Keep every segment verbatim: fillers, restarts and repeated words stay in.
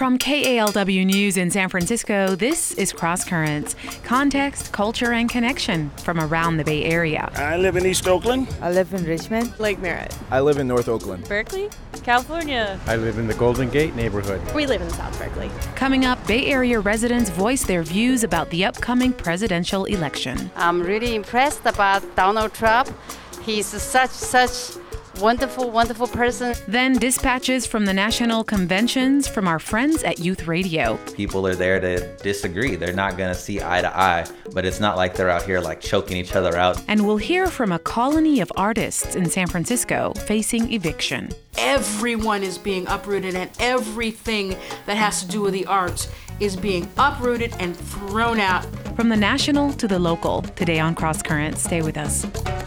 From K A L W News in San Francisco, this is Cross Currents. Context, culture, and connection from around the Bay Area. I live in East Oakland. I live in Richmond. Lake Merritt. I live in North Oakland. Berkeley, California. I live in the Golden Gate neighborhood. We live in South Berkeley. Coming up, Bay Area residents voice their views about the upcoming presidential election. I'm really impressed about Donald Trump. He's such, such wonderful, wonderful person. Then dispatches from the national conventions from our friends at Youth Radio. People are there to disagree. They're not going to see eye to eye, but it's not like they're out here like choking each other out. And we'll hear from a colony of artists in San Francisco facing eviction. Everyone is being uprooted, and everything that has to do with the arts is being uprooted and thrown out. From the national to the local, today on Cross Currents. Stay with us.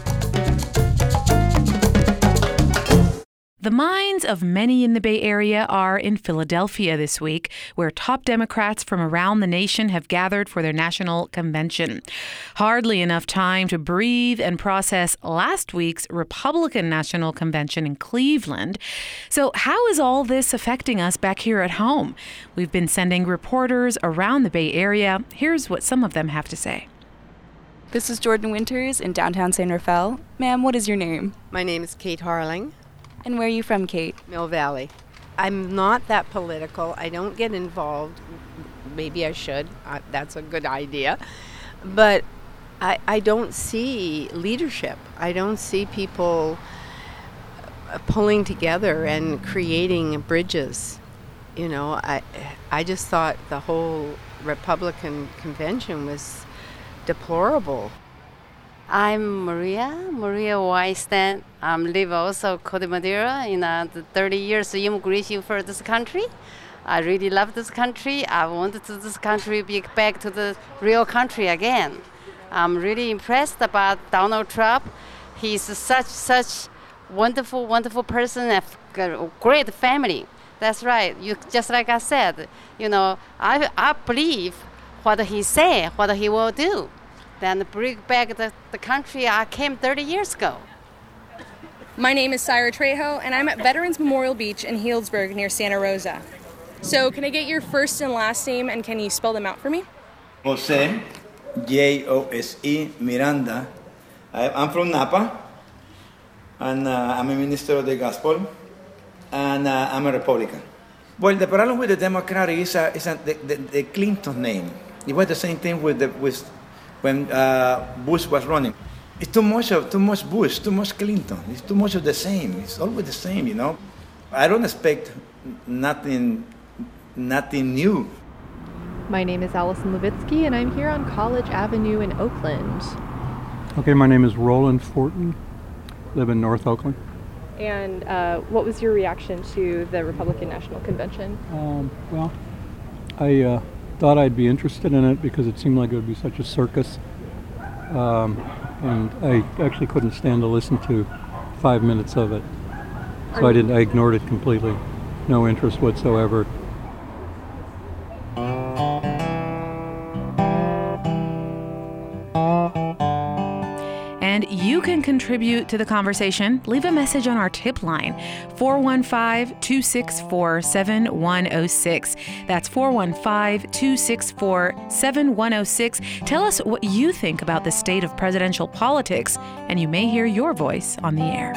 The minds of many in the Bay Area are in Philadelphia this week, where top Democrats from around the nation have gathered for their national convention. Hardly enough time to breathe and process last week's Republican National Convention in Cleveland. So how is all this affecting us back here at home? We've been sending reporters around the Bay Area. Here's what some of them have to say. This is Jordan Winters in downtown San Rafael. Ma'am, what is your name? My name is Kate Harling. And where are you from, Kate? Mill Valley. I'm not that political. I don't get involved. Maybe I should. Uh, that's a good idea. But I, I don't see leadership. I don't see people pulling together and creating bridges. You know, I, I just thought the whole Republican convention was deplorable. I'm Maria, Maria Weistan. I um, live also Cote Madera in uh, the thirty years of immigration for this country. I really love this country. I wanted to this country be back to the real country again. I'm really impressed about Donald Trump. He's such, such wonderful, wonderful person, a great family. That's right. You just like I said, you know, I I believe what he said, what he will do. Then bring back the, the country I came thirty years ago. My name is Syra Trejo, and I'm at Veterans Memorial Beach in Healdsburg near Santa Rosa. So can I get your first and last name, and can you spell them out for me? Jose, J O S E, Miranda. I, I'm from Napa, and uh, I'm a minister of the gospel, and uh, I'm a Republican. Well, the problem with the Democrat is, uh, is uh, the, the, the Clinton name. It was the same thing with the with when uh, Bush was running. It's too much of too much Bush, too much Clinton. It's too much of the same. It's always the same, you know. I don't expect nothing, nothing new. My name is Allison Levitsky, and I'm here on College Avenue in Oakland. Okay, my name is Roland Fortin. Live in North Oakland. And uh, what was your reaction to the Republican National Convention? Um, well, I. Uh, thought I'd be interested in it because it seemed like it would be such a circus. Um, and I actually couldn't stand to listen to five minutes of it. So I didn't, I ignored it completely. No interest whatsoever. And you can contribute to the conversation. Leave a message on our tip line, four one five, two six four, seven one zero six. That's four one five, two six four, seven one zero six. Tell us what you think about the state of presidential politics, and you may hear your voice on the air.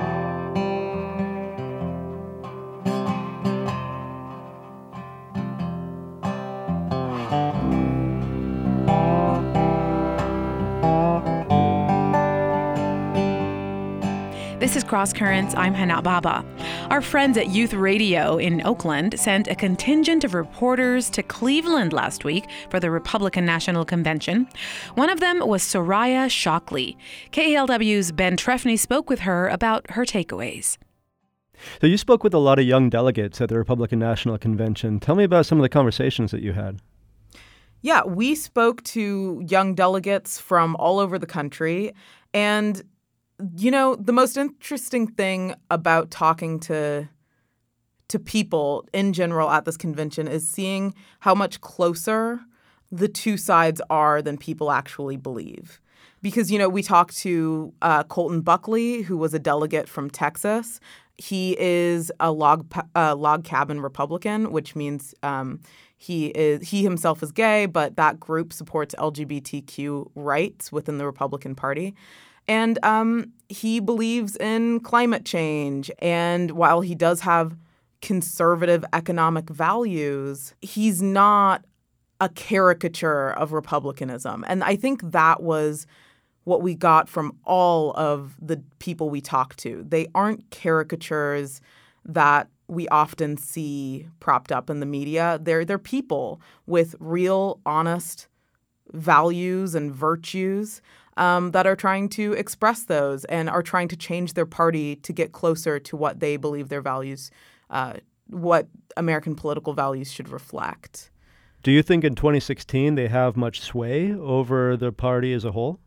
This is Cross Currents. I'm Hana Baba. Our friends at Youth Radio in Oakland sent a contingent of reporters to Cleveland last week for the Republican National Convention. One of them was Soraya Shockley. K A L W's Ben Trefny spoke with her about her takeaways. So you spoke with a lot of young delegates at the Republican National Convention. Tell me about some of the conversations that you had. Yeah, we spoke to young delegates from all over the country, and you know, the most interesting thing about talking to to people in general at this convention is seeing how much closer the two sides are than people actually believe. Because, you know, we talked to uh, Colton Buckley, who was a delegate from Texas, He is a log uh, log cabin Republican, which means um, he is he himself is gay, but that group supports L G B T Q rights within the Republican Party. And um, he believes in climate change. And while he does have conservative economic values, he's not a caricature of republicanism. And I think that was what we got from all of the people we talked to. They aren't caricatures that we often see propped up in the media. They're, they're people with real, honest values and virtues um, that are trying to express those and are trying to change their party to get closer to what they believe their values, uh, what American political values should reflect. Do you think in twenty sixteen they have much sway over the party as a whole?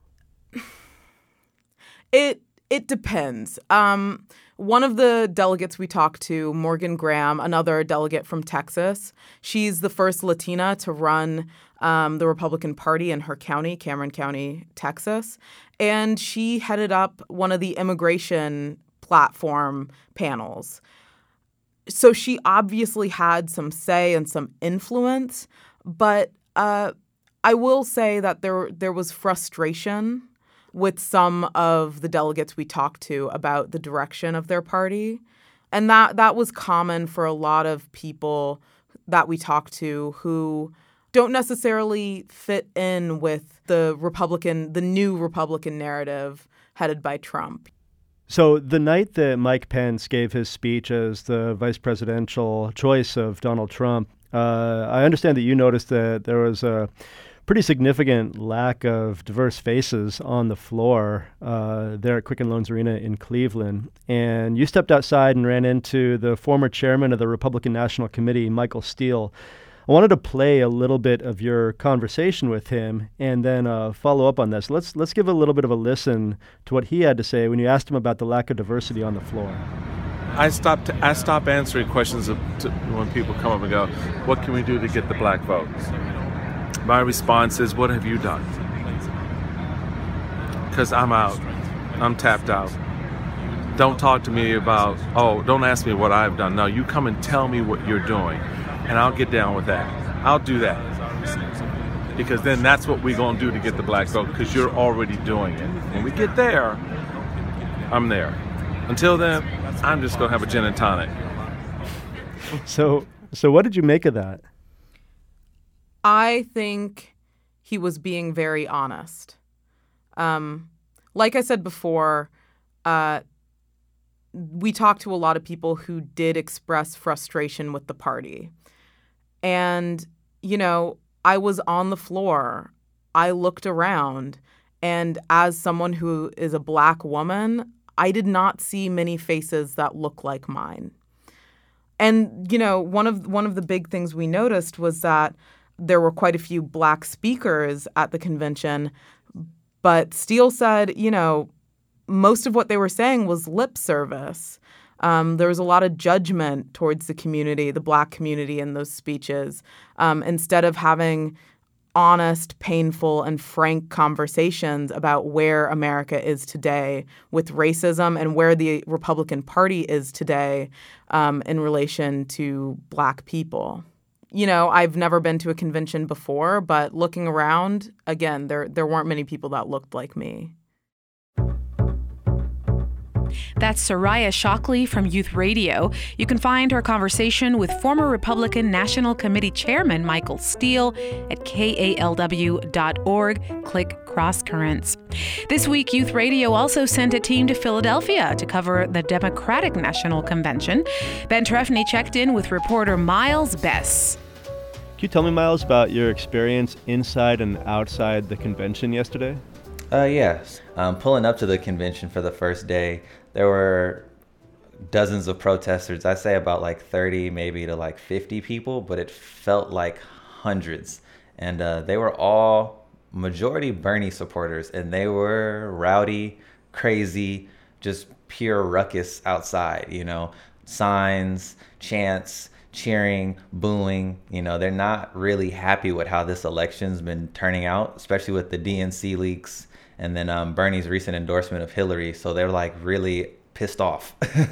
It it depends. Um, one of the delegates we talked to, Morgan Graham, another delegate from Texas, she's the first Latina to run um, the Republican Party in her county, Cameron County, Texas. And she headed up one of the immigration platform panels. So she obviously had some say and some influence, but uh, I will say that there there was frustration with some of the delegates we talked to about the direction of their party. And that, that was common for a lot of people that we talked to who don't necessarily fit in with the Republican, the new Republican narrative headed by Trump. So the night that Mike Pence gave his speech as the vice presidential choice of Donald Trump, uh, I understand that you noticed that there was a pretty significant lack of diverse faces on the floor uh, there at Quicken Loans Arena in Cleveland. And you stepped outside and ran into the former chairman of the Republican National Committee, Michael Steele. I wanted to play a little bit of your conversation with him and then uh, follow up on this. Let's let's give a little bit of a listen to what he had to say when you asked him about the lack of diversity on the floor. I stopped. I stop answering questions of, to, when people come up and go, "What can we do to get the black vote?" My response is, "What have you done?" Because I'm out. I'm tapped out. Don't talk to me about, oh, don't ask me what I've done. No, you come and tell me what you're doing, and I'll get down with that. I'll do that. Because then that's what we're going to do to get the black vote, because you're already doing it. When we get there, I'm there. Until then, I'm just going to have a gin and tonic. So, so what did you make of that? I think he was being very honest. Um, like I said before, uh, we talked to a lot of people who did express frustration with the party. And, you know, I was on the floor. I looked around. And as someone who is a black woman, I did not see many faces that look like mine. And, you know, one of one of the big things we noticed was that there were quite a few black speakers at the convention, but Steele said, you know, most of what they were saying was lip service. Um, there was a lot of judgment towards the community, the black community in those speeches, um, instead of having honest, painful, and frank conversations about where America is today with racism and where the Republican Party is today um, in relation to black people. You know, I've never been to a convention before, but looking around, again, there there weren't many people that looked like me. That's Soraya Shockley from Youth Radio. You can find her conversation with former Republican National Committee Chairman Michael Steele at K A L W dot org. Click Cross Currents. This week, Youth Radio also sent a team to Philadelphia to cover the Democratic National Convention. Ben Trefny checked in with reporter Miles Bess. Can you tell me, Miles, about your experience inside and outside the convention yesterday? Uh, yes. Um, pulling up to the convention for the first day, there were dozens of protesters. I'd say about like thirty, maybe to like fifty people, but it felt like hundreds. And uh, they were all majority Bernie supporters, and they were rowdy, crazy, just pure ruckus outside, you know, signs, chants, cheering, booing. You know, they're not really happy with how this election's been turning out, especially with the D N C leaks and then um, Bernie's recent endorsement of Hillary. So they're like really pissed off.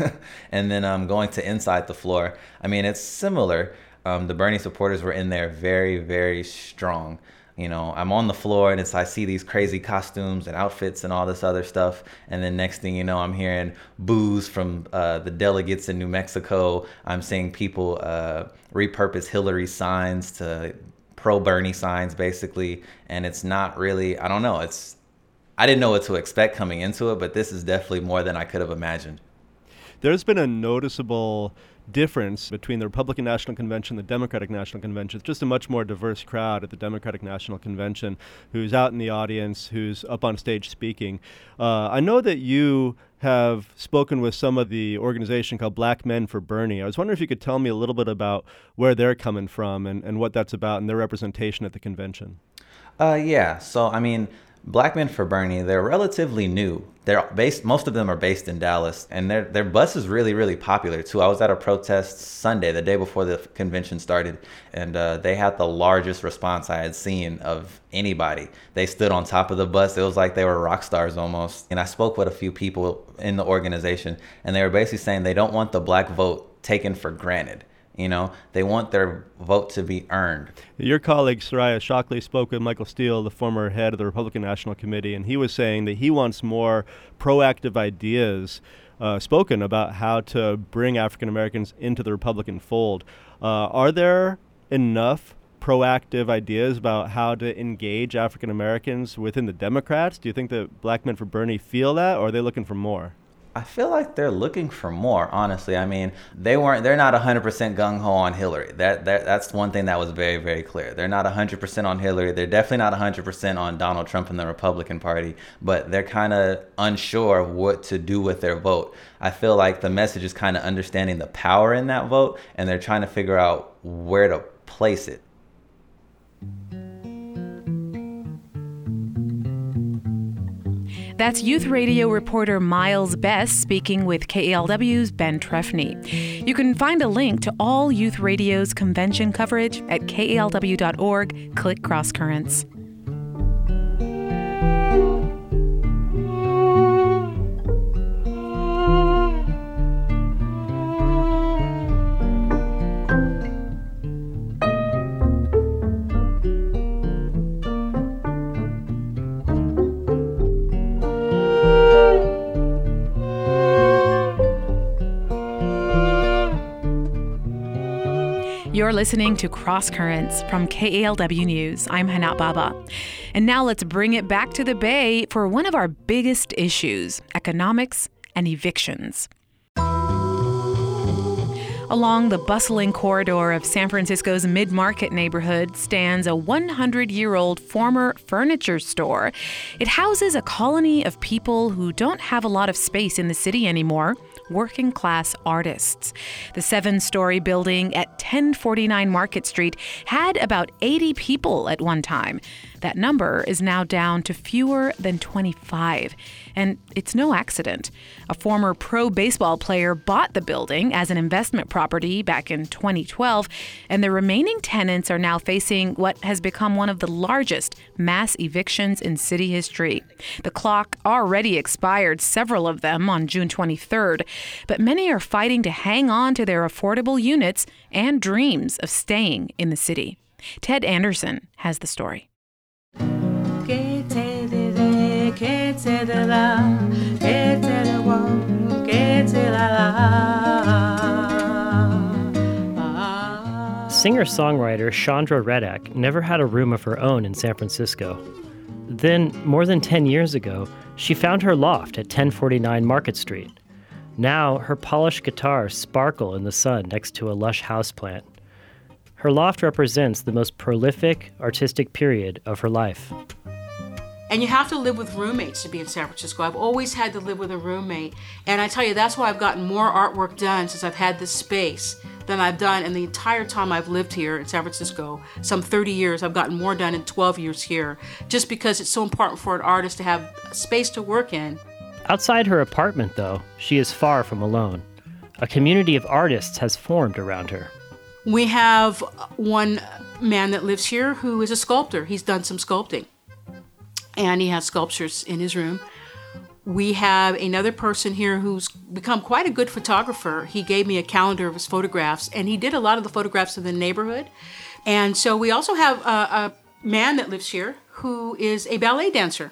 And then um, going to inside the floor, I mean, it's similar. Um, the Bernie supporters were in there very, very strong. You know, I'm on the floor and it's I see these crazy costumes and outfits and all this other stuff. And then next thing you know, I'm hearing boos from uh, the delegates in New Mexico. I'm seeing people uh, repurpose Hillary signs to pro-Bernie signs, basically. And it's not really, I don't know, it's, I didn't know what to expect coming into it, but this is definitely more than I could have imagined. There's been a noticeable difference between the Republican National Convention and the Democratic National Convention. It's just a much more diverse crowd at the Democratic National Convention who's out in the audience, who's up on stage speaking. Uh, I know that you have spoken with some of the organization called Black Men for Bernie. I was wondering if you could tell me a little bit about where they're coming from and, and what that's about and their representation at the convention. Uh, yeah, so I mean, Black Men for Bernie, they're relatively new. They're based, most of them are based in Dallas, and their their bus is really, really popular too. I was at a protest Sunday, the day before the convention started, and uh, they had the largest response I had seen of anybody. They stood on top of the bus. It was like they were rock stars almost. And I spoke with a few people in the organization, and they were basically saying they don't want the black vote taken for granted. You know, they want their vote to be earned. Your colleague, Soraya Shockley, spoke with Michael Steele, the former head of the Republican National Committee, and he was saying that he wants more proactive ideas uh, spoken about how to bring African Americans into the Republican fold. Uh, are there enough proactive ideas about how to engage African Americans within the Democrats? Do you think that Black Men for Bernie feel that, or are they looking for more? I feel like they're looking for more, honestly. I mean, they weren't, they're not one hundred percent gung-ho on Hillary. That, that That's one thing that was very, very clear. They're not one hundred percent on Hillary. They're definitely not one hundred percent on Donald Trump and the Republican Party, but they're kind of unsure of what to do with their vote. I feel like the message is kind of understanding the power in that vote, and they're trying to figure out where to place it. That's Youth Radio reporter Miles Best speaking with K A L W's Ben Trefny. You can find a link to all Youth Radio's convention coverage at K A L W dot org. Click Cross Currents. You're listening to Cross Currents from K A L W News. I'm Hanat Baba. And now let's bring it back to the Bay for one of our biggest issues, economics and evictions. Along the bustling corridor of San Francisco's mid-market neighborhood stands a one hundred year old former furniture store. It houses a colony of people who don't have a lot of space in the city anymore, working-class artists. The seven-story building at ten forty-nine Market Street had about eighty people at one time. That number is now down to fewer than twenty-five. And it's no accident. A former pro baseball player bought the building as an investment property back in twenty twelve, and the remaining tenants are now facing what has become one of the largest mass evictions in city history. The clock already expired several of them on June twenty-third, but many are fighting to hang on to their affordable units and dreams of staying in the city. Ted Anderson has the story. Singer-songwriter Chandra Reddick never had a room of her own in San Francisco. Then, more than ten years ago, she found her loft at ten forty-nine Market Street. Now, her polished guitars sparkle in the sun next to a lush houseplant. Her loft represents the most prolific artistic period of her life. And you have to live with roommates to be in San Francisco. I've always had to live with a roommate. And I tell you, that's why I've gotten more artwork done since I've had this space than I've done in the entire time I've lived here in San Francisco. Some thirty years, I've gotten more done in twelve years here, just because it's so important for an artist to have a space to work in. Outside her apartment, though, she is far from alone. A community of artists has formed around her. We have one man that lives here who is a sculptor. He's done some sculpting, and he has sculptures in his room. We have another person here who's become quite a good photographer. He gave me a calendar of his photographs, and he did a lot of the photographs of the neighborhood. And so we also have a, a man that lives here who is a ballet dancer.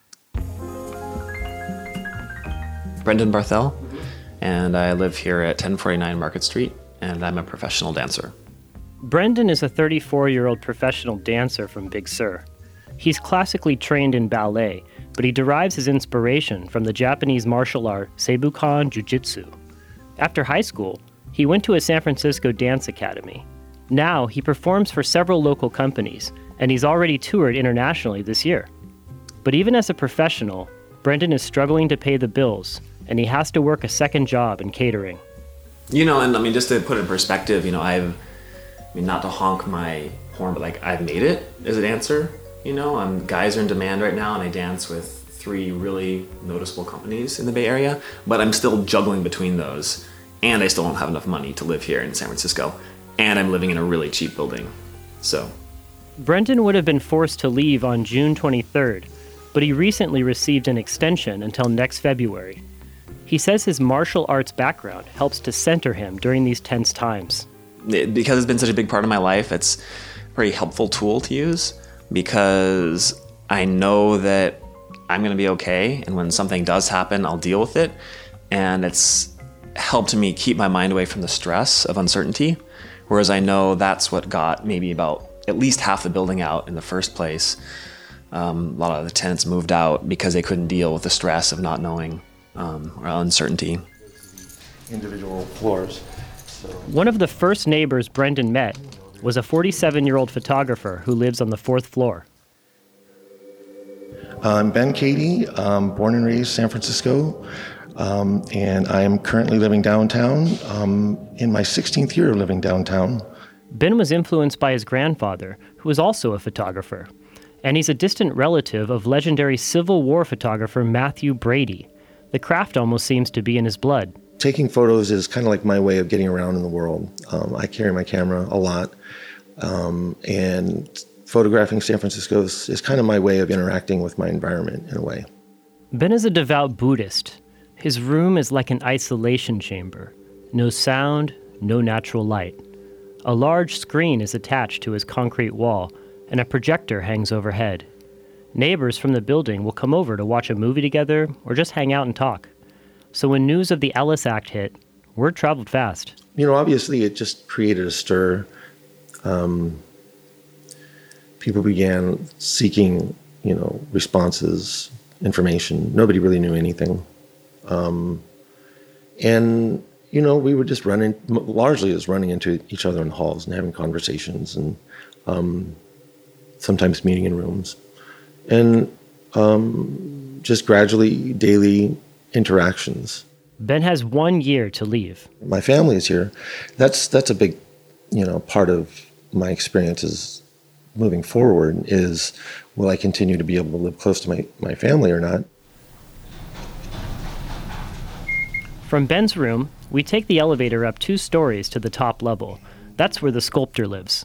Brendan Barthel, and I live here at ten forty-nine Market Street, and I'm a professional dancer. Brendan is a thirty-four-year-old professional dancer from Big Sur. He's classically trained in ballet, but he derives his inspiration from the Japanese martial art Seibukan Jiu-Jitsu. After high school, he went to a San Francisco dance academy. Now he performs for several local companies, and he's already toured internationally this year. But even as a professional, Brendan is struggling to pay the bills, and he has to work a second job in catering. You know, and I mean, just to put it in perspective, you know, I've, I mean, not to honk my horn, but like I've made it as a dancer. You know, um, guys are in demand right now, and I dance with three really noticeable companies in the Bay Area, but I'm still juggling between those, and I still don't have enough money to live here in San Francisco, and I'm living in a really cheap building, so. Brendan would have been forced to leave on June twenty-third, but he recently received an extension until next February. He says his martial arts background helps to center him during these tense times. It, because it's been such a big part of my life, it's a very helpful tool to use, because I know that I'm going to be okay, and when something does happen, I'll deal with it, and it's helped me keep my mind away from the stress of uncertainty, whereas I know that's what got maybe about at least half the building out in the first place. Um, a lot of the tenants moved out because they couldn't deal with the stress of not knowing um, or uncertainty. Individual floors. So. One of the first neighbors Brendan met was a forty-seven-year-old photographer who lives on the fourth floor. I'm Ben Cady, um, born and raised San Francisco, um, and I am currently living downtown, um, in my sixteenth year of living downtown. Ben was influenced by his grandfather, who was also a photographer, and he's a distant relative of legendary Civil War photographer Matthew Brady. The craft almost seems to be in his blood. Taking photos is kind of like my way of getting around in the world. Um, I carry my camera a lot, um, and photographing San Francisco is, is kind of my way of interacting with my environment in a way. Ben is a devout Buddhist. His room is like an isolation chamber. No sound, no natural light. A large screen is attached to his concrete wall, and a projector hangs overhead. Neighbors from the building will come over to watch a movie together or just hang out and talk. So when news of the Ellis Act hit, word traveled fast. You know, obviously it just created a stir. Um, people began seeking, you know, responses, information. Nobody really knew anything. Um, and, you know, we were just running, largely just running into each other in halls and having conversations and um, sometimes meeting in rooms. And um, just gradually, daily interactions. Ben has one year to leave. My family is here. That's that's a big, you know, part of my experiences moving forward is, will I continue to be able to live close to my, my family or not? From Ben's room, we take the elevator up two stories to the top level. That's where the sculptor lives.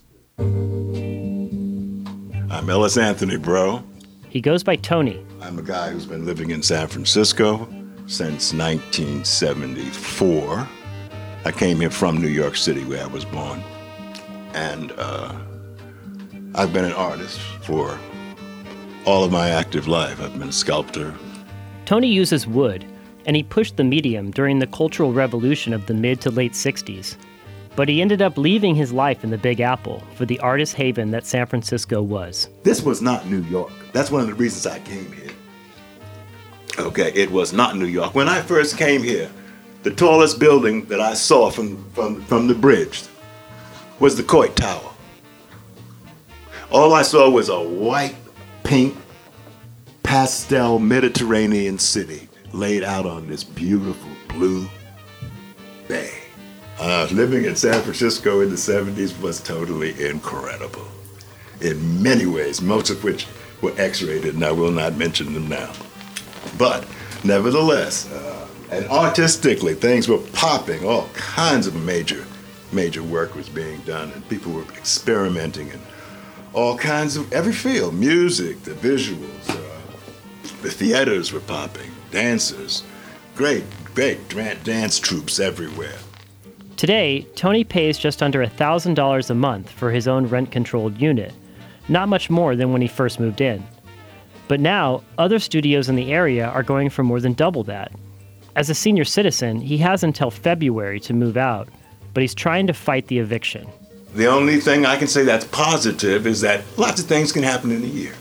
I'm Ellis Anthony, bro. He goes by Tony. I'm a guy who's been living in San Francisco since nineteen seventy-four. I came here from New York City, where I was born. And uh, I've been an artist for all of my active life. I've been a sculptor. Tony uses wood, and he pushed the medium during the Cultural Revolution of the mid to late sixties. But he ended up leaving his life in the Big Apple for the artist haven that San Francisco was. This was not New York. That's one of the reasons I came here. Okay, it was not New York. When I first came here, the tallest building that I saw from, from, from the bridge was the Coit Tower. All I saw was a white, pink, pastel Mediterranean city laid out on this beautiful blue bay. Uh, living in San Francisco in the seventies was totally incredible. In many ways, most of which were X-rated, and I will not mention them now. But nevertheless, uh, and artistically, things were popping. All kinds of major, major work was being done, and people were experimenting in all kinds of, every field, music, the visuals, uh, The theaters were popping, dancers, great, great dance troupes everywhere. Today, Tony pays just under one thousand dollars a month for his own rent-controlled unit, not much more than when he first moved in. But now, other studios in the area are going for more than double that. As a senior citizen, he has until February to move out, but he's trying to fight the eviction. The only thing I can say that's positive is that lots of things can happen in a year.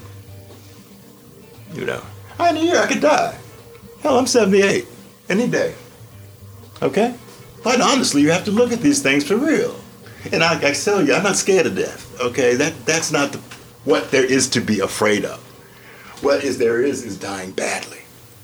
You know, in a year I could die. Hell, I'm seventy-eight. Any day. Okay? But honestly, you have to look at these things for real. And I, I tell you, I'm not scared of death. Okay? That that's not the, what there is to be afraid of. What is there is is dying badly.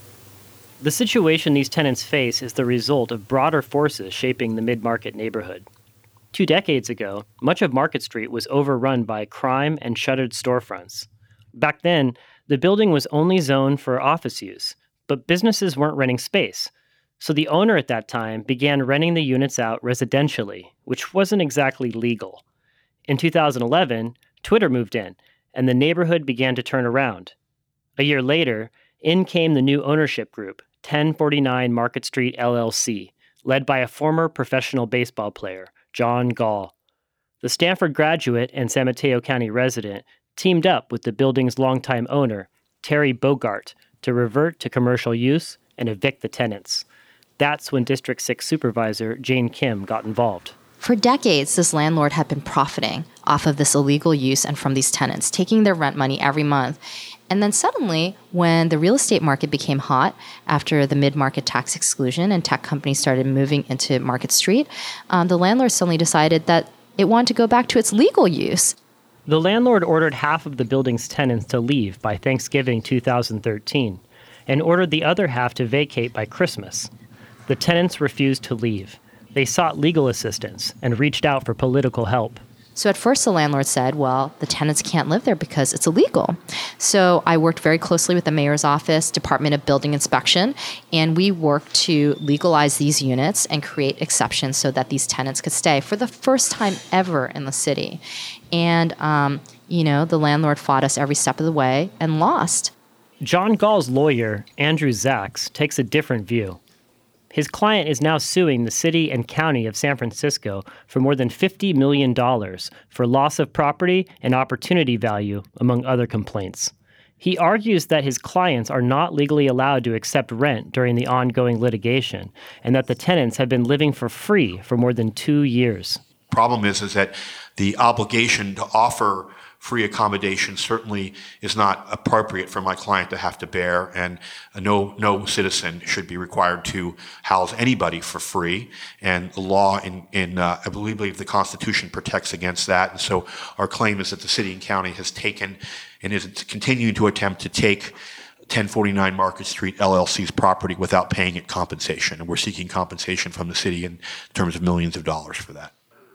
The situation these tenants face is the result of broader forces shaping the mid-market neighborhood. Two decades ago, much of Market Street was overrun by crime and shuttered storefronts. Back then, the building was only zoned for office use, but businesses weren't renting space. So the owner at that time began renting the units out residentially, which wasn't exactly legal. In two thousand eleven, Twitter moved in, and the neighborhood began to turn around. A year later, in came the new ownership group, ten forty-nine Market Street L L C, led by a former professional baseball player, John Gall. The Stanford graduate and San Mateo County resident teamed up with the building's longtime owner, Terry Bogart, to revert to commercial use and evict the tenants. That's when District six Supervisor Jane Kim got involved. For decades, this landlord had been profiting off of this illegal use and from these tenants, taking their rent money every month. And then suddenly, when the real estate market became hot after the mid-market tax exclusion and tech companies started moving into Market Street, um, the landlord suddenly decided that it wanted to go back to its legal use. The landlord ordered half of the building's tenants to leave by Thanksgiving two thousand thirteen and ordered the other half to vacate by Christmas. The tenants refused to leave. They sought legal assistance and reached out for political help. So at first the landlord said, well, the tenants can't live there because it's illegal. So I worked very closely with the mayor's office, Department of Building Inspection, and we worked to legalize these units and create exceptions so that these tenants could stay for the first time ever in the city. And, um, you know, the landlord fought us every step of the way and lost. John Gall's lawyer, Andrew Zaks, takes a different view. His client is now suing the city and county of San Francisco for more than fifty million dollars for loss of property and opportunity value, among other complaints. He argues that his clients are not legally allowed to accept rent during the ongoing litigation, and that the tenants have been living for free for more than two years. Problem is, is that the obligation to offer free accommodation certainly is not appropriate for my client to have to bear, and no no citizen should be required to house anybody for free. And the law in, in uh, I believe the Constitution protects against that. And so our claim is that the city and county has taken and is continuing to attempt to take ten forty-nine Market Street L L C's property without paying it compensation. And we're seeking compensation from the city in terms of millions of dollars for that.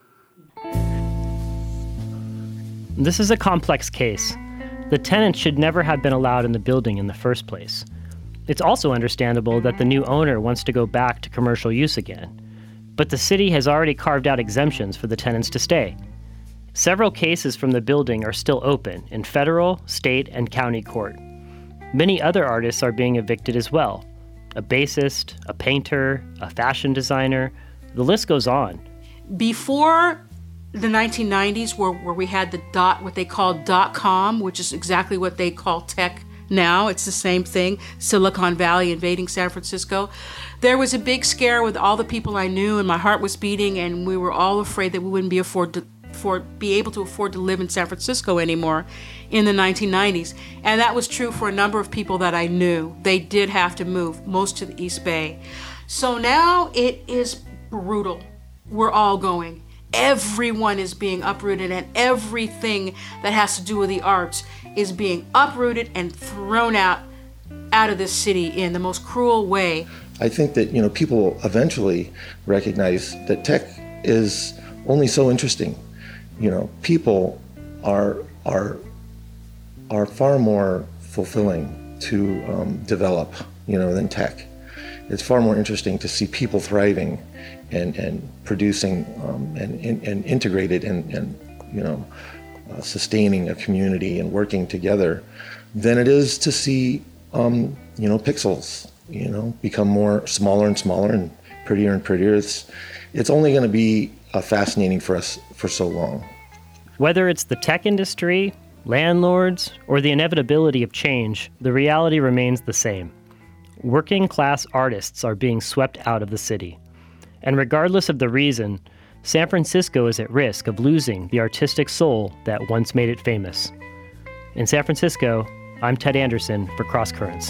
This is a complex case. The tenants should never have been allowed in the building in the first place. It's also understandable that the new owner wants to go back to commercial use again. But the city has already carved out exemptions for the tenants to stay. Several cases from the building are still open in federal, state, and county court. Many other artists are being evicted as well. A bassist, a painter, a fashion designer, the list goes on. Before the nineteen nineties, where, where we had the dot, what they call dot com, which is exactly what they call tech now. It's the same thing, Silicon Valley invading San Francisco. There was a big scare with all the people I knew, and my heart was beating, and we were all afraid that we wouldn't be afford to for, be able to afford to live in San Francisco anymore in the nineteen nineties. And that was true for a number of people that I knew. They did have to move, most to the East Bay. So now it is brutal. We're all going. Everyone is being uprooted, and everything that has to do with the arts is being uprooted and thrown out out of this city in the most cruel way. I think that, you know, people eventually recognize that tech is only so interesting. You know, people are are are far more fulfilling to um, develop, you know, than tech. It's far more interesting to see people thriving and, and producing um, and, and, and integrated and, and you know, uh, sustaining a community and working together than it is to see um, you know, pixels, you know, become more smaller and smaller and prettier and prettier. It's, it's only going to be uh, fascinating for us for so long. Whether it's the tech industry, landlords, or the inevitability of change, the reality remains the same. Working class artists are being swept out of the city. And regardless of the reason, San Francisco is at risk of losing the artistic soul that once made it famous. In San Francisco, I'm Ted Anderson for Cross Currents.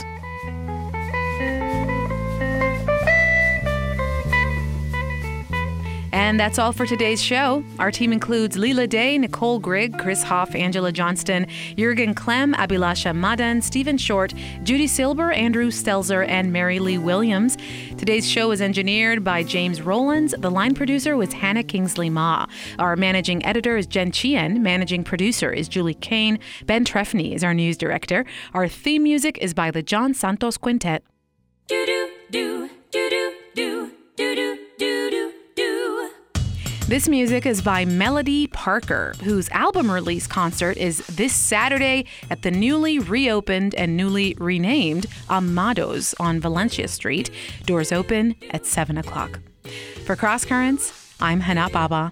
And that's all for today's show. Our team includes Leela Day, Nicole Grigg, Chris Hoff, Angela Johnston, Jürgen Clem, Abhilasha Madan, Stephen Short, Judy Silber, Andrew Stelzer, and Mary Lee Williams. Today's show was engineered by James Rowlands. The line producer was Hannah Kingsley Ma. Our managing editor is Jen Chien. Managing producer is Julie Kane. Ben Trefny is our news director. Our theme music is by the John Santos Quintet. Do do do do do do do do do do. This music is by Melody Parker, whose album release concert is this Saturday at the newly reopened and newly renamed Amados on Valencia Street. Doors open at seven o'clock. For Cross Currents, I'm Hana Baba.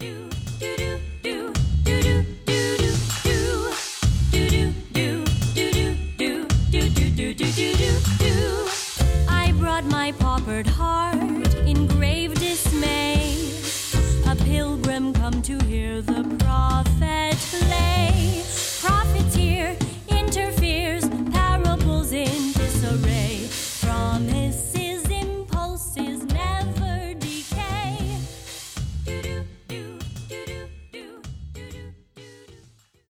I brought my paupered heart in grave dismay. A pilgrim come to hear the prophet play. Profiteer interferes